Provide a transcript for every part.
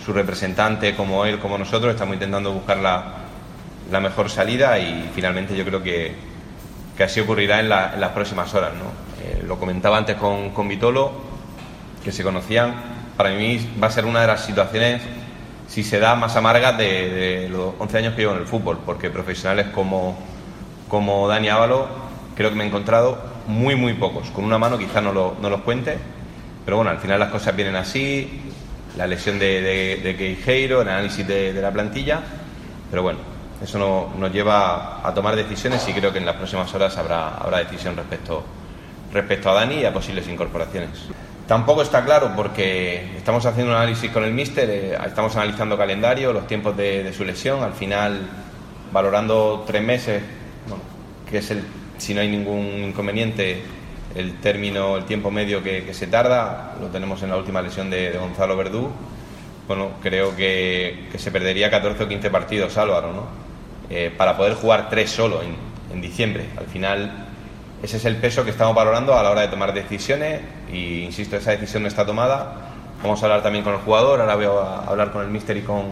su representante, como él, como nosotros, estamos intentando buscar la mejor salida y finalmente yo creo que así ocurrirá en las próximas horas, ¿no? Lo comentaba antes con Vitolo, que se conocían. Para mí va a ser una de las situaciones, si se da, más amargas de los 11 años que llevo en el fútbol, porque profesionales como Dani Ábalos creo que me he encontrado muy pocos. Con una mano quizás no los cuente, pero bueno, al final las cosas vienen así, la lesión de Queijeiro, el análisis de la plantilla, pero bueno, eso nos lleva a tomar decisiones y creo que en las próximas horas habrá decisión respecto a Dani y a posibles incorporaciones. Tampoco está claro porque estamos haciendo un análisis con el míster, estamos analizando calendario, los tiempos de su lesión, al final valorando 3 meses, bueno, que es si no hay ningún inconveniente, el tiempo medio que se tarda, lo tenemos en la última lesión de Gonzalo Verdú. Bueno, creo que se perdería 14 o 15 partidos Álvaro, ¿no? Para poder jugar 3 solo en diciembre. Al final ese es el peso que estamos valorando a la hora de tomar decisiones y, insisto, esa decisión no está tomada. Vamos a hablar también con el jugador, ahora voy a hablar con el míster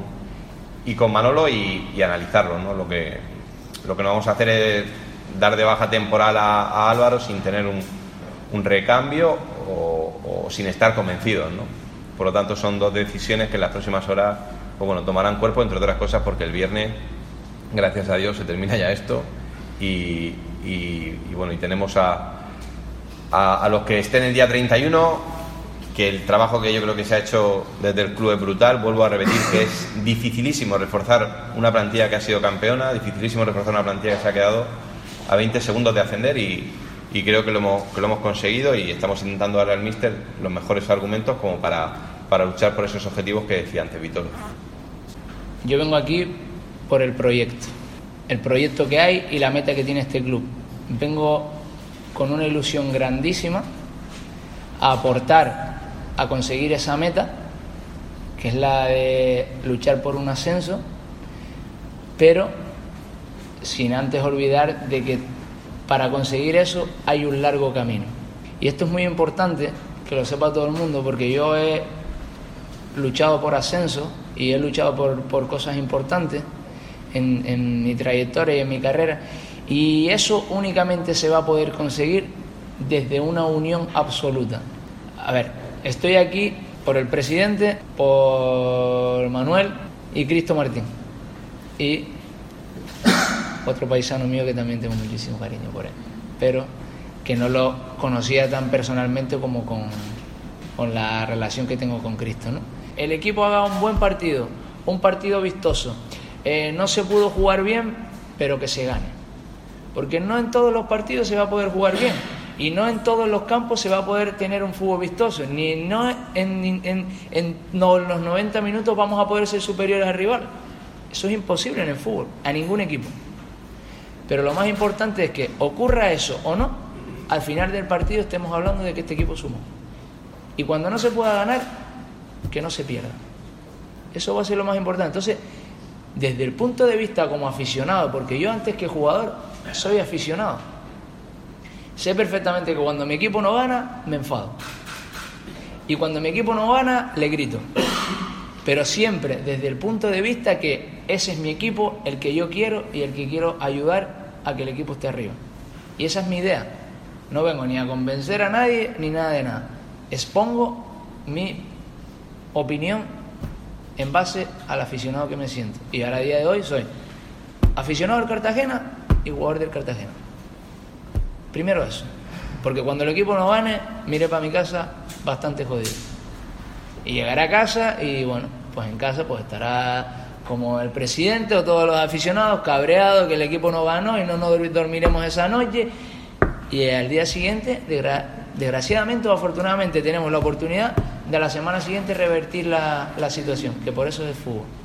y con Manolo y analizarlo, ¿no? Lo que no vamos a hacer es dar de baja temporal a Álvaro sin tener un recambio o sin estar convencidos, ¿no? Por lo tanto, son 2 decisiones que en las próximas horas pues bueno, tomarán cuerpo, entre otras cosas porque el viernes, gracias a Dios, se termina ya esto y bueno, y tenemos a los que estén el día 31, que el trabajo que yo creo que se ha hecho desde el club es brutal. Vuelvo a repetir que es dificilísimo reforzar una plantilla que ha sido campeona, dificilísimo reforzar una plantilla que se ha quedado a 20 segundos de ascender y creo que lo hemos conseguido y estamos intentando darle al míster los mejores argumentos como para luchar por esos objetivos que decía antes Vitolo. Yo vengo aquí por el proyecto que hay y la meta que tiene este club. Vengo con una ilusión grandísima a aportar a conseguir esa meta, que es la de luchar por un ascenso, pero sin antes olvidar de que para conseguir eso hay un largo camino. Y esto es muy importante que lo sepa todo el mundo, porque yo he luchado por ascenso y he luchado por cosas importantes en mi trayectoria y en mi carrera, y eso únicamente se va a poder conseguir desde una unión absoluta. A ver, estoy aquí por el presidente, por Manuel y Cristo Martín, y otro paisano mío que también tengo muchísimo cariño por él, pero que no lo conocía tan personalmente como con la relación que tengo con Cristo, ¿no? El equipo haga un buen partido, un partido vistoso. No se pudo jugar bien, pero que se gane. Porque no en todos los partidos se va a poder jugar bien. Y no en todos los campos se va a poder tener un fútbol vistoso. No en los 90 minutos vamos a poder ser superiores al rival. Eso es imposible en el fútbol, a ningún equipo. Pero lo más importante es que ocurra eso o no, al final del partido estemos hablando de que este equipo sumó. Y cuando no se pueda ganar, que no se pierda. Eso va a ser lo más importante. Entonces, desde el punto de vista como aficionado, porque yo antes que jugador soy aficionado, sé perfectamente que cuando mi equipo no gana, me enfado. Y cuando mi equipo no gana, le grito. Pero siempre desde el punto de vista que ese es mi equipo, el que yo quiero y el que quiero ayudar a que el equipo esté arriba. Y esa es mi idea. No vengo ni a convencer a nadie ni nada de nada. Expongo mi opinión en base al aficionado que me siento. Y ahora a día de hoy soy aficionado del Cartagena y jugador del Cartagena. Primero eso. Porque cuando el equipo no gane, miré para mi casa bastante jodido. Y llegaré a casa y bueno, pues en casa pues estará como el presidente o todos los aficionados cabreados que el equipo no ganó y no nos dormiremos esa noche. Y al día siguiente, desgraciadamente o afortunadamente, tenemos la oportunidad de a la semana siguiente revertir la situación, que por eso es el fútbol.